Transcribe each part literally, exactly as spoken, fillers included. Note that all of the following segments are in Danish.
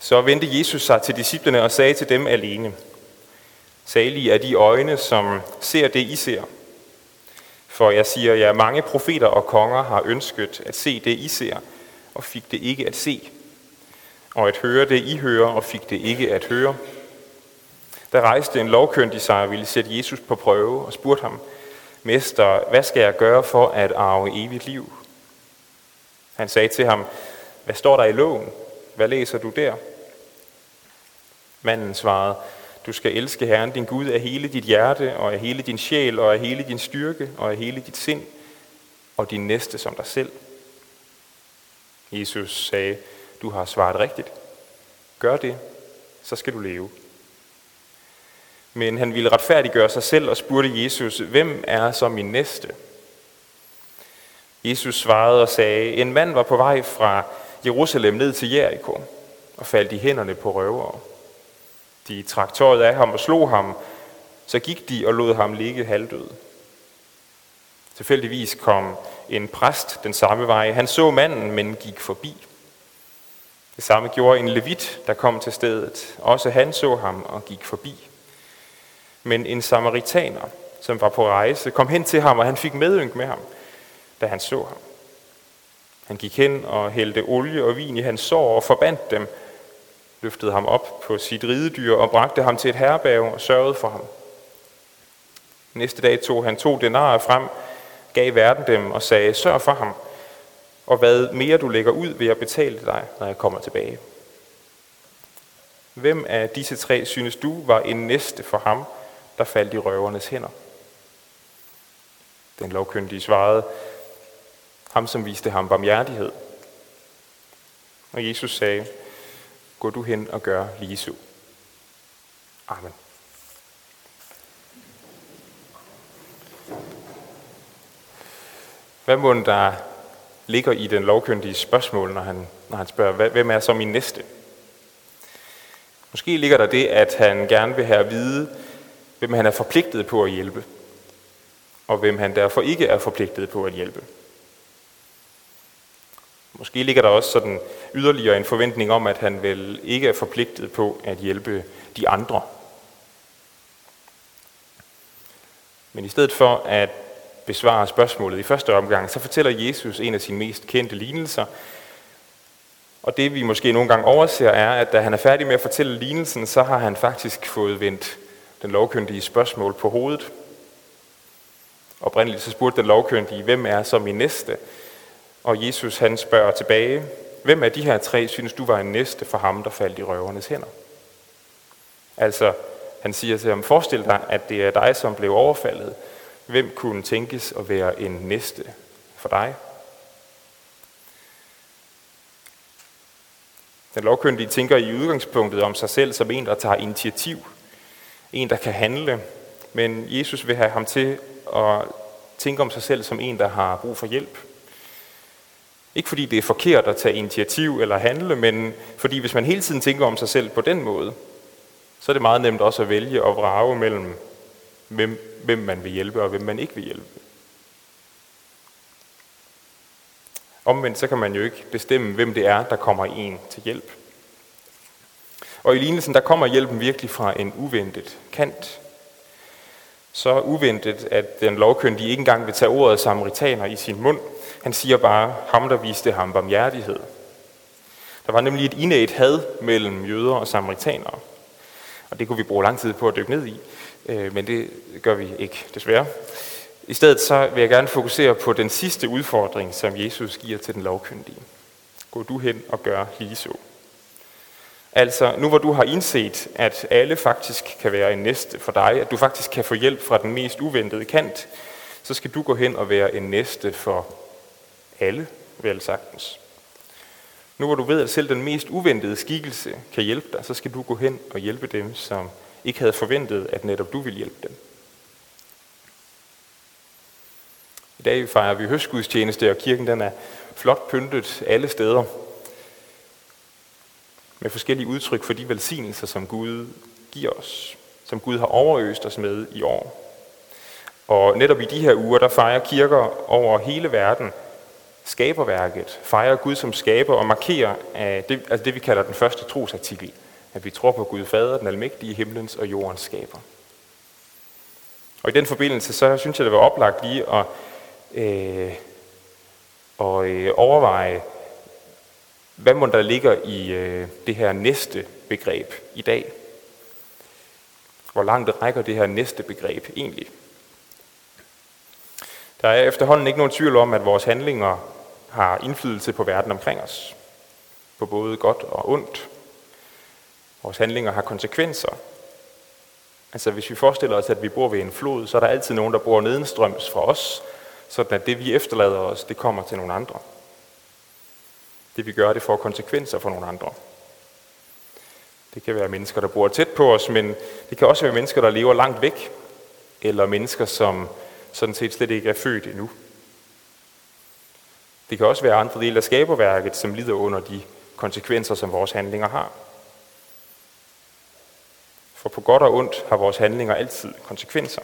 Så vendte Jesus sig til disciplene og sagde til dem alene: Salige er de øjne, som ser det, I ser. For jeg siger jer, mange profeter og konger har ønsket at se det, I ser, og fik det ikke at se. Og at høre det, I hører, og fik det ikke at høre. Der rejste en lovkyndig sig og ville sætte Jesus på prøve og spurgte ham: Mester, hvad skal jeg gøre for at arve evigt liv? Han sagde til ham: Hvad står der i loven? Hvad læser du der? Manden svarede: Du skal elske Herren din Gud af hele dit hjerte, og af hele din sjæl, og af hele din styrke, og af hele dit sind, og din næste som dig selv. Jesus sagde: Du har svaret rigtigt. Gør det, så skal du leve. Men han ville retfærdiggøre sig selv og spurgte Jesus: Hvem er så min næste? Jesus svarede og sagde: En mand var på vej fra Jerusalem ned til Jericho og faldt i hænderne på røvere. De trak tøjet af ham og slog ham, så gik de og lod ham ligge halvdød. Tilfældigvis kom en præst den samme vej. Han så manden, men gik forbi. Det samme gjorde en levit, der kom til stedet. Også han så ham og gik forbi. Men en samaritaner, som var på rejse, kom hen til ham, og han fik medynk med ham, da han så ham. Han gik hen og hældte olie og vin i hans sår og forbandt dem, løftede ham op på sit ridedyr og bragte ham til et herberg og sørgede for ham. Næste dag tog han to denarer frem, gav verden dem og sagde: Sørg for ham, og hvad mere du lægger ud, vil jeg betale dig, når jeg kommer tilbage. Hvem af disse tre synes du var en næste for ham, der faldt i røvernes hænder? Den lovkyndige svarede: Ham, som viste ham barmhjertighed. Og Jesus sagde: Gå du hen og gør ligeså. Amen. Hvad må der ligger i den lovkyndige spørgsmål, når han, når han spørger, hvem er så min næste? Måske ligger der det, at han gerne vil have at vide, hvem han er forpligtet på at hjælpe, og hvem han derfor ikke er forpligtet på at hjælpe. Måske ligger der også sådan yderligere en forventning om, at han vel ikke er forpligtet på at hjælpe de andre. Men i stedet for at besvare spørgsmålet i første omgang, så fortæller Jesus en af sine mest kendte lignelser. Og det vi måske nogle gange overser er, at da han er færdig med at fortælle lignelsen, så har han faktisk fået vendt den lovkyndige spørgsmål på hovedet. Oprindeligt så spurgte den lovkyndige: Hvem er så min næste? Og Jesus han spørger tilbage: Hvem af de her tre synes du var en næste for ham, der faldt i røvernes hænder? Altså, han siger til ham: Forestil dig, at det er dig, som blev overfaldet. Hvem kunne tænkes at være en næste for dig? Den lovkyndige tænker i udgangspunktet om sig selv som en, der tager initiativ. En, der kan handle. Men Jesus vil have ham til at tænke om sig selv som en, der har brug for hjælp. Ikke fordi det er forkert at tage initiativ eller handle, men fordi hvis man hele tiden tænker om sig selv på den måde, så er det meget nemt også at vælge og vrage mellem, hvem, hvem man vil hjælpe og hvem man ikke vil hjælpe. Omvendt så kan man jo ikke bestemme, hvem det er, der kommer en til hjælp. Og i lignelsen, der kommer hjælpen virkelig fra en uventet kant. Så uventet, at den lovkyndige ikke engang vil tage ordet samaritaner i sin mund. Han siger bare: ham, der viste ham barmhjertighed. Der var nemlig et indædt had mellem jøder og samaritanere. Og det kunne vi bruge lang tid på at dykke ned i, men det gør vi ikke, desværre. I stedet så vil jeg gerne fokusere på den sidste udfordring, som Jesus giver til den lovkyndige. Gå du hen og gør ligeså. Altså, nu hvor du har indset, at alle faktisk kan være en næste for dig, at du faktisk kan få hjælp fra den mest uventede kant, så skal du gå hen og være en næste for alle, vel sagtens. Nu hvor du ved, at selv den mest uventede skikkelse kan hjælpe dig, så skal du gå hen og hjælpe dem, som ikke havde forventet, at netop du ville hjælpe dem. I dag fejrer vi høstgudstjeneste, og kirken den er flot pyntet alle steder, med forskellige udtryk for de velsignelser, som Gud giver os, som Gud har overøst os med i år. Og netop i de her uger, der fejrer kirker over hele verden skaberværket, fejrer Gud som skaber og markerer det, altså det, vi kalder den første trosartikel, at vi tror på Gud Fader, den almægtige himlens og jordens skaber. Og i den forbindelse, så synes jeg, det var oplagt lige at, øh, at øh, overveje, hvad må der ligger i øh, det her næste begreb i dag. Hvor langt rækker det her næste begreb egentlig? Der er efterhånden ikke nogen tvivl om, at vores handlinger har indflydelse på verden omkring os. På både godt og ondt. Vores handlinger har konsekvenser. Altså hvis vi forestiller os, at vi bor ved en flod, så er der altid nogen, der bor nedenstrøms fra os, sådan at det vi efterlader os, det kommer til nogle andre. Det vi gør, det får konsekvenser for nogle andre. Det kan være mennesker, der bor tæt på os, men det kan også være mennesker, der lever langt væk, eller mennesker, som sådan set slet ikke er født endnu. Det kan også være andre dele af skaberværket, som lider under de konsekvenser, som vores handlinger har. For på godt og ondt har vores handlinger altid konsekvenser.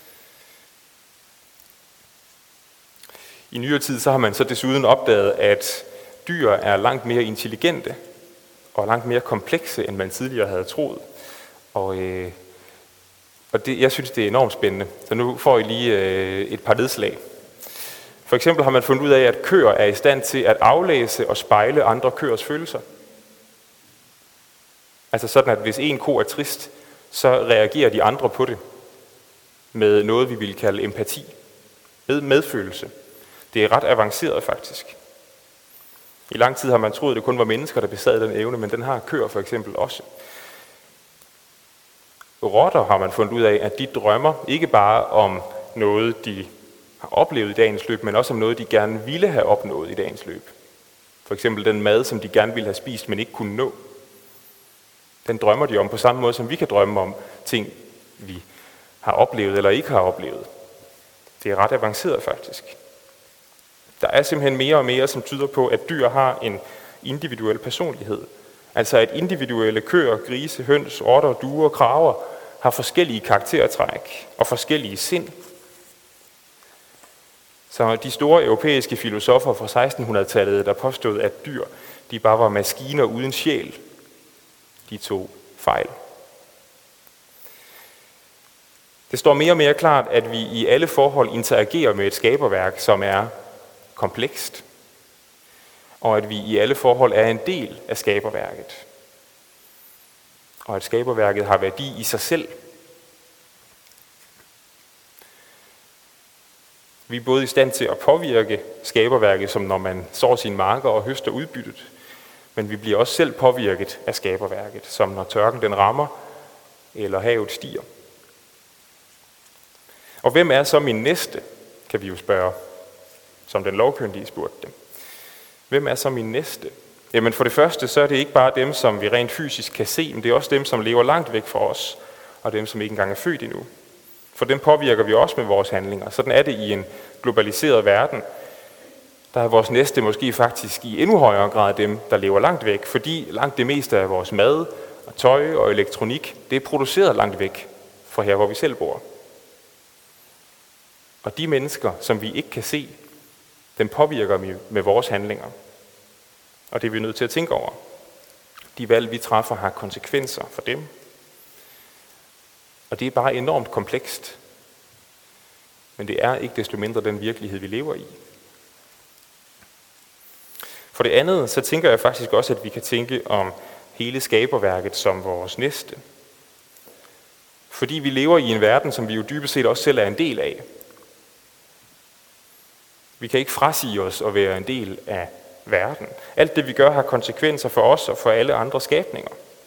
I nyere tid så har man så desuden opdaget, at dyr er langt mere intelligente og langt mere komplekse, end man tidligere havde troet. Og, øh, og det, jeg synes, det er enormt spændende. Så nu får I lige øh, et par nedslag. For eksempel har man fundet ud af, at køer er i stand til at aflæse og spejle andre køers følelser. Altså sådan, at hvis en ko er trist, så reagerer de andre på det med noget, vi vil kalde empati. Med medfølelse. Det er ret avanceret faktisk. I lang tid har man troet, at det kun var mennesker, der besad den evne, men den har køer for eksempel også. Rotter har man fundet ud af, at de drømmer ikke bare om noget, de har oplevet i dagens løb, men også om noget, de gerne ville have opnået i dagens løb. For eksempel den mad, som de gerne ville have spist, men ikke kunne nå. Den drømmer de om på samme måde, som vi kan drømme om ting, vi har oplevet eller ikke har oplevet. Det er ret avanceret faktisk. Der er simpelthen mere og mere, som tyder på, at dyr har en individuel personlighed. Altså at individuelle køer, grise, høns, rotter, duer og kraver har forskellige karaktertræk og forskellige sind. Så de store europæiske filosofer fra sekstenhundredetallet, der påstod, at dyr de bare var maskiner uden sjæl, de tog fejl. Det står mere og mere klart, at vi i alle forhold interagerer med et skaberværk, som er komplekst, og at vi i alle forhold er en del af skaberværket. Og at skaberværket har værdi i sig selv. Vi er både i stand til at påvirke skaberværket, som når man sår sine marker og høster udbyttet, men vi bliver også selv påvirket af skaberværket, som når tørken den rammer, eller havet stiger. Og hvem er så min næste, kan vi jo spørge, som den lovkyndige spurgte dem. Hvem er så min næste? Jamen for det første, så er det ikke bare dem, som vi rent fysisk kan se, men det er også dem, som lever langt væk fra os, og dem, som ikke engang er født endnu. For dem påvirker vi også med vores handlinger. Sådan er det i en globaliseret verden. Der er vores næste måske faktisk i endnu højere grad dem, der lever langt væk, fordi langt det meste af vores mad og tøj og elektronik, det er produceret langt væk fra her, hvor vi selv bor. Og de mennesker, som vi ikke kan se, dem påvirker vi med vores handlinger. Og det er vi nødt til at tænke over. De valg, vi træffer, har konsekvenser for dem. Og det er bare enormt komplekst. Men det er ikke desto mindre den virkelighed, vi lever i. For det andet, så tænker jeg faktisk også, at vi kan tænke om hele skaberværket som vores næste. Fordi vi lever i en verden, som vi jo dybest set også selv er en del af. Vi kan ikke frasige os at være en del af verden. Alt det, vi gør, har konsekvenser for os og for alle andre skabninger.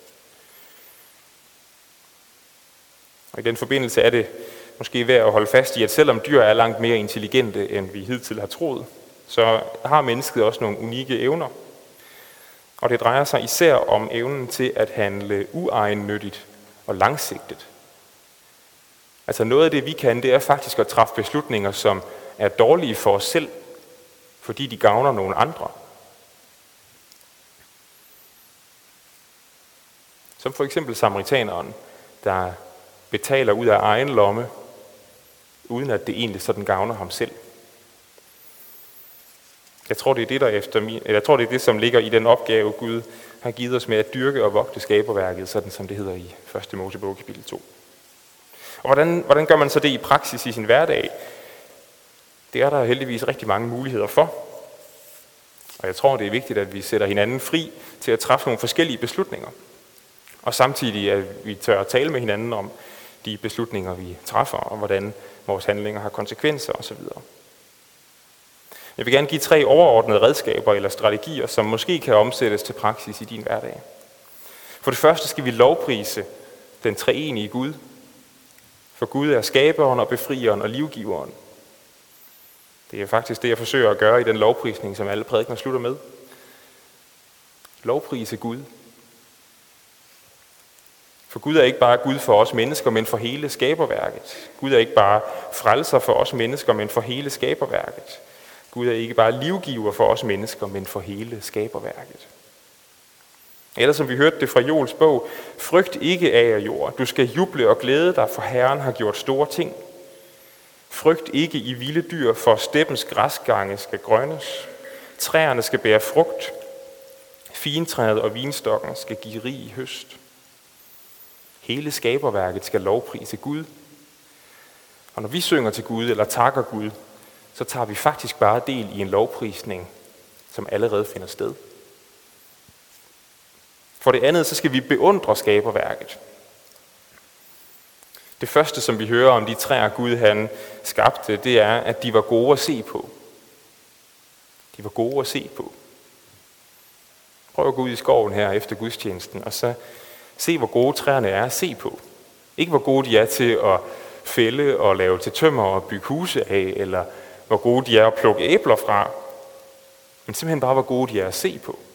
Og i den forbindelse er det måske værd at holde fast i, at selvom dyr er langt mere intelligente, end vi hidtil har troet, så har mennesket også nogle unikke evner. Og det drejer sig især om evnen til at handle uegennyttigt og langsigtet. Altså noget af det, vi kan, det er faktisk at træffe beslutninger, som er dårlige for os selv, fordi de gavner nogle andre. Som for eksempel samaritaneren, der betaler ud af egen lomme, uden at det egentlig sådan gavner ham selv. Jeg tror, det er det, der efter min, jeg tror, det er det, som ligger i den opgave, Gud har givet os med at dyrke og vogte skaberværket, sådan som det hedder i første Mosebog kapitel to. Og hvordan, hvordan gør man så det i praksis i sin hverdag? Det er der heldigvis rigtig mange muligheder for. Og jeg tror, det er vigtigt, at vi sætter hinanden fri til at træffe nogle forskellige beslutninger. Og samtidig, at vi tør at tale med hinanden om de beslutninger, vi træffer, og hvordan vores handlinger har konsekvenser osv. Jeg vil gerne give tre overordnede redskaber eller strategier, som måske kan omsættes til praksis i din hverdag. For det første skal vi lovprise den treenige Gud. For Gud er skaberen og befrieren og livgiveren. Det er faktisk det, jeg forsøger at gøre i den lovprisning, som alle prædikener slutter med. Lovprise Gud. For Gud er ikke bare Gud for os mennesker, men for hele skaberværket. Gud er ikke bare frelser for os mennesker, men for hele skaberværket. Gud er ikke bare livgiver for os mennesker, men for hele skaberværket. Eller som vi hørte det fra Joels bog, frygt ikke af jord. Du skal juble og glæde dig, for Herren har gjort store ting. Frygt ikke i vilde dyr, for steppens græsgange skal grønnes. Træerne skal bære frugt. Fintræet og vinstokken skal give rig høst. Hele skaberværket skal lovprise Gud. Og når vi synger til Gud eller takker Gud, så tager vi faktisk bare del i en lovprisning, som allerede finder sted. For det andet, så skal vi beundre skaberværket. Det første, som vi hører om de træer, Gud han skabte, det er, at de var gode at se på. De var gode at se på. Prøv at gå ud i skoven her efter gudstjenesten, og så se, hvor gode træerne er at se på. Ikke hvor gode de er til at fælde og lave til tømmer og bygge huse af, eller hvor gode de er at plukke æbler fra, men simpelthen bare, hvor gode de er at se på.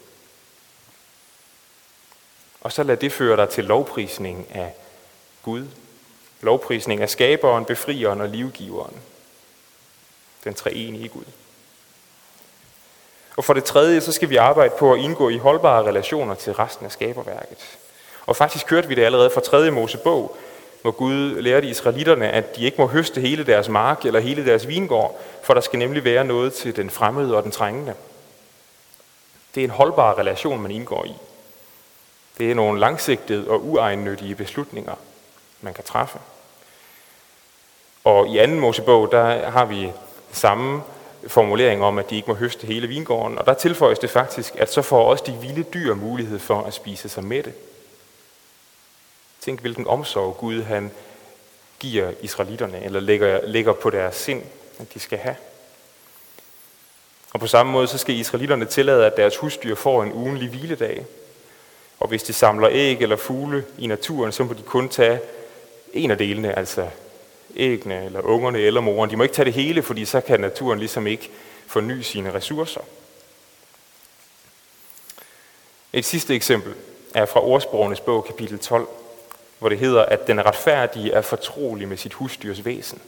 Og så lad det føre dig til lovprisning af Gud. Lovprisning af skaberen, befrieren og livgiveren. Den treenige Gud. Og for det tredje, så skal vi arbejde på at indgå i holdbare relationer til resten af skaberværket. Og faktisk hørte vi det allerede fra tredje Mosebog, hvor Gud lærte israelitterne, at de ikke må høste hele deres mark eller hele deres vingård, for der skal nemlig være noget til den fremmede og den trængende. Det er en holdbar relation, man indgår i. Det er nogle langsigtede og uegennyttige beslutninger, man kan træffe. Og i anden Mosebog, der har vi samme formulering om, at de ikke må høste hele vingården, og der tilføjes det faktisk, at så får også de vilde dyr mulighed for at spise sig mætte. Tænk, hvilken omsorg Gud han giver israelitterne, eller lægger, lægger på deres sind, at de skal have. Og på samme måde, så skal israelitterne tillade, at deres husdyr får en ugenlig hviledag. Og hvis de samler æg eller fugle i naturen, så må de kun tage en af delene, altså æggene eller ungerne eller moren. De må ikke tage det hele, fordi så kan naturen ligesom ikke forny sine ressourcer. Et sidste eksempel er fra Ordsprogenes bog, kapitel tolv, hvor det hedder, at den retfærdige er fortrolig med sit husdyrs væsen.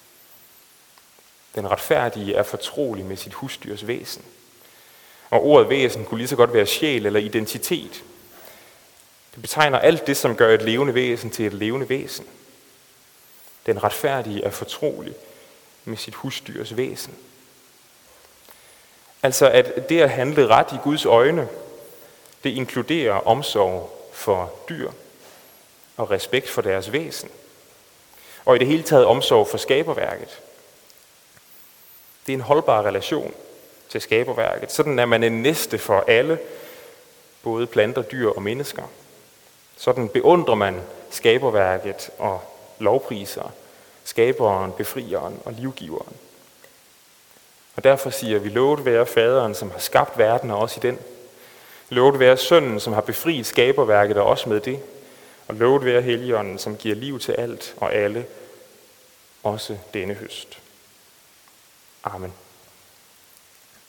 Den retfærdige er fortrolig med sit husdyrs væsen. Og ordet væsen kunne lige så godt være sjæl eller identitet. Det betegner alt det, som gør et levende væsen til et levende væsen. Den retfærdige er fortrolig med sit husdyrs væsen. Altså at det at handle ret i Guds øjne, det inkluderer omsorg for dyr og respekt for deres væsen. Og i det hele taget omsorg for skaberværket. Det er en holdbar relation til skaberværket. Sådan er man en næste for alle, både planter, dyr og mennesker. Sådan beundrer man skaberværket og lovpriser skaberen, befrieren og livgiveren. Og derfor siger vi, lovet være faderen, som har skabt verden og også i den. Lovet være sønnen, som har befriet skaberværket og også med det. Og lovet være Helligånden, som giver liv til alt og alle, også denne høst. Amen.